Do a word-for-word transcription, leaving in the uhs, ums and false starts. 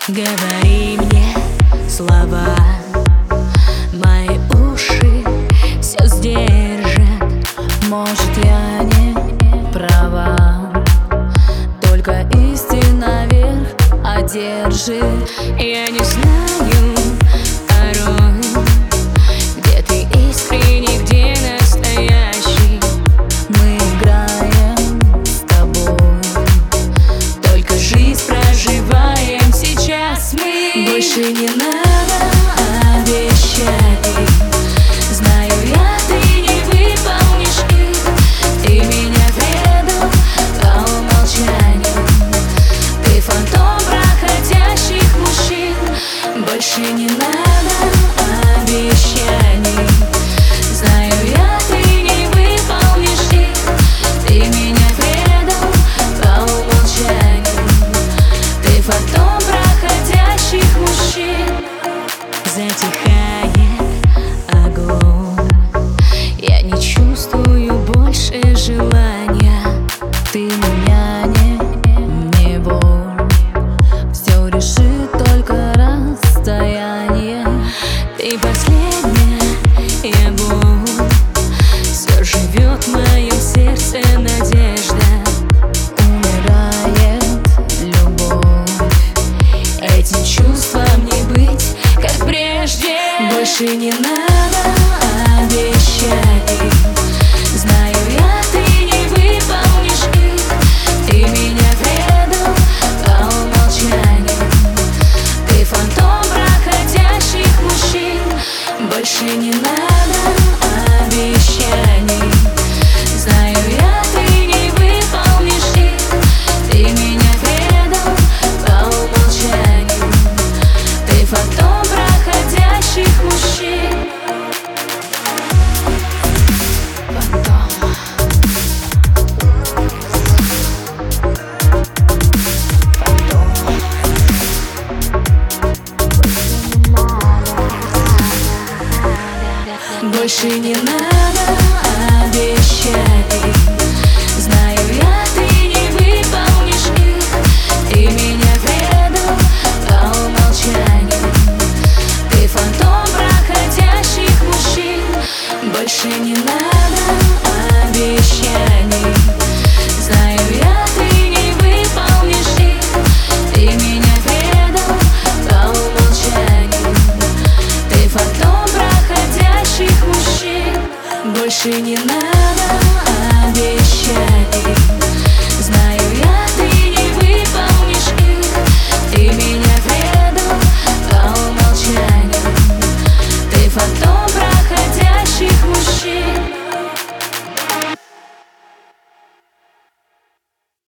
Говори мне слова, мои уши все сдержат. Может, я не права, только истина верх одержит. Я не знаю порой, где ты искренний, где настоящий. Мы играем с тобой, только жизнь проживаем сейчас мы. Больше не надо обещаний, знаю я, ты не выполнишь их. Ты меня предал по умолчанию, ты фантом проходящих мужчин. Больше не надо обещаний, знаю я, ты не выполнишь их. Ты меня предал по умолчанию, ты фантом проходящих мужчин. Затихает огонь, я не чувствую больше желания. Ты меня не, не боль, все решит только расстояние. Ты последняя боль, все живет в моем сердце надежда. Умирает любовь, этим чувством не быть, как прежде. Больше не надо обещаний, знаю я, ты не выполнишь их. Ты меня предал по умолчанию, ты фантом проходящих мужчин. Больше не надо обещаний, знаю я, ты не выполнишь их. Ты меня предал по умолчанию, ты фантом проходящих мужчин. Больше не надо обещаний, знаю я, ты не выполнишь их. Ты меня предал по умолчанию, ты фантом проходящих мужчин. Больше не надо обещаний, знаю я, ты не выполнишь их. Ты меня предал по умолчанию, ты фантом проходящих мужчин. Больше не надо обещаний, знаю я, ты не выполнишь их. Ты меня предал по умолчанию, ты фантом проходящих мужчин.